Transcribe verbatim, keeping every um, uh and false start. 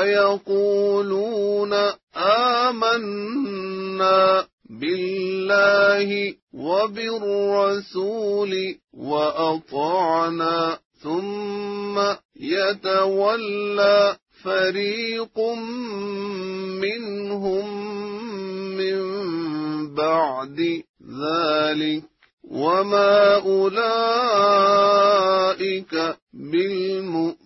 ويقولون آمنا بالله وبالرسول وأطعنا ثم يتولى فريق منهم من بعد ذلك وما أولئك بالمؤمنين.